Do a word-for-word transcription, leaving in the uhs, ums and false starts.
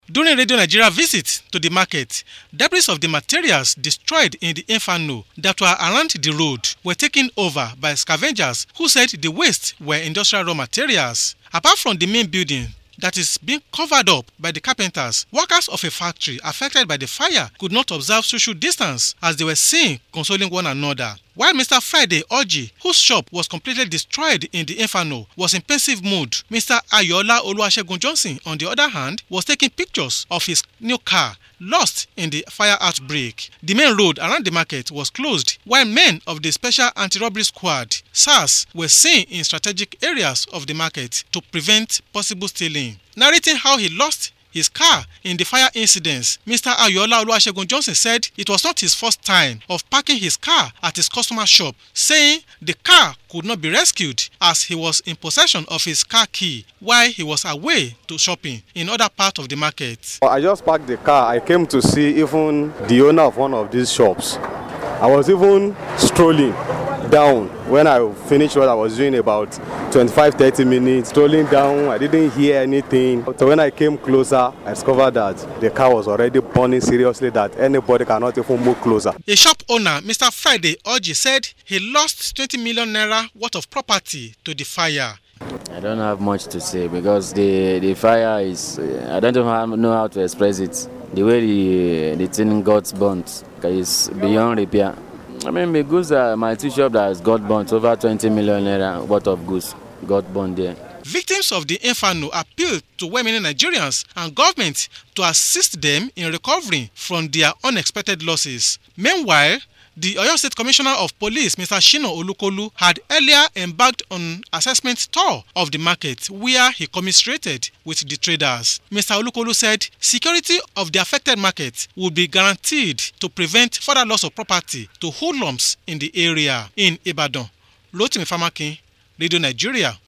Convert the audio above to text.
During Radio Nigeria visit to the market, debris of the materials destroyed in the inferno that were around the road were taken over by scavengers who said the waste were industrial raw materials. Apart from the main building that is being covered up by the carpenters, workers of a factory affected by the fire could not observe social distance as they were seen consoling one another. While Mister Friday Orji, whose shop was completely destroyed in the inferno, was in pensive mood, Mister Ayola Oluwasegun Johnson, on the other hand, was taking pictures of his new car lost in the fire outbreak. The main road around the market was closed, while men of the Special Anti-Robbery Squad, S A R S, were seen in strategic areas of the market to prevent possible stealing. Narrating how he lost his car in the fire incidents, Mister Ayola Oluwasegun Johnson said it was not his first time of parking his car at his customer shop, saying the car could not be rescued as he was in possession of his car key while he was away to shopping in other parts of the market. I just parked the car. I came to see even the owner of one of these shops. I was even strolling down when I finished what I was doing, about twenty-five to thirty minutes, strolling down. I didn't hear anything. So when I came closer, I discovered that the car was already burning seriously, that anybody cannot even move closer. A shop owner, Mister Friday Orji, said he lost twenty million naira worth of property to the fire. I don't have much to say because the, the fire is, uh, I don't know how to express it. The way the, the thing got burnt is beyond repair. I mean, the goods are my two shop that has got burnt, over twenty million naira worth of goods got burnt there. Victims of the inferno appealed to well-meaning Nigerians and government to assist them in recovering from their unexpected losses. Meanwhile, the Oyo State Commissioner of Police, Mister Shina Olukolu, had earlier embarked on assessment tour of the market where he commiserated with the traders. Mister Olukolu said security of the affected market would be guaranteed to prevent further loss of property to hoodlums in the area. In Ibadan, Rotimi Famakin, Radio Nigeria.